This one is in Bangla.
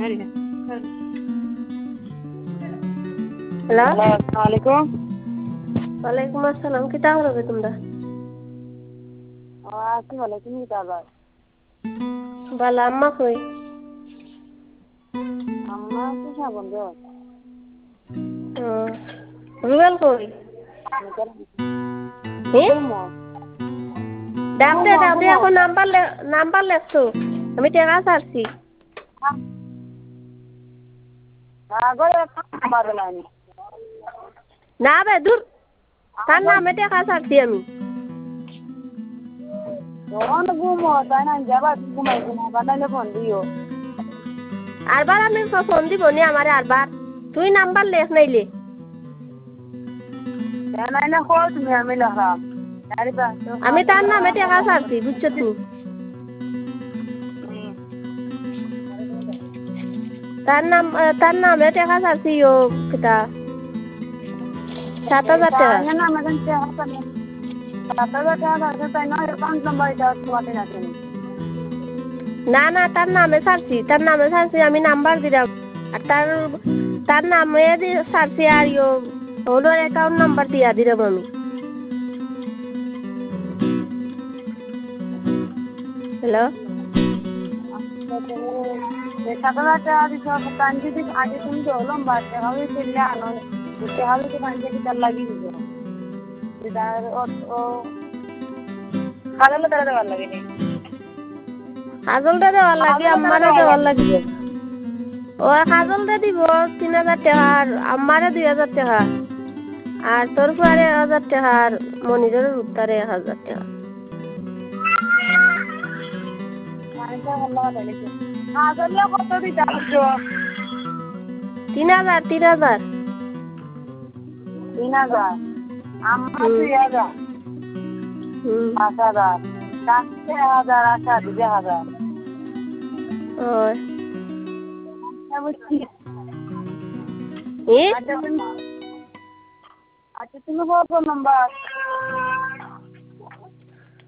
হ্যালো, আসসালামু আলাইকুম। ওয়ালাইকুম আসসালাম। কিতা করবে তোমরা? আছি ভালো, তুমি কি করবা? বালা, আম্মা কই? আম্মা পিঠা বন্ধ। রুবেল কই? হি? ডাক দে, এখন নাম্বার লেখছো। আমি টেকা ছাড়ছি। না বে, দূর। তার নামে টেকা ছাড়ছি আমি। আরবার আমি ফোন দিব নি আমারে আরবার। তুই নাম্বার লেখ নাইলে। আমি তার নামে টেকা ছাড়ছি, বুঝছো তুমি? তার নামে টেকা ছাড়ছি ও কিতা 7,000 টাকা। না না, তার নামে ছাড়ছি, আমি নাম্বার দিলাম। আর তার নামে ছাড়ছি আর হলো অ্যাকাউন্ট নাম্বার দিয়া দিলাম আমি। হ্যালো, কাজলটা দেওয়ার লাগে, আম্মারে দেওয়ার লাগে। ও কাজলটা দিব 3,000 টাকা আর আম্মারে 2,000 টাকা। আর তোর পরে 1,000 টাকা আর মনিরের উত্তরে 1,000 টাকা। 3,000 3,000। 3,000 আম্মা 2,000 5,000 1,000 আচ্ছা 2,000। ওই আচ্ছা তুমি বলো নাম্বার।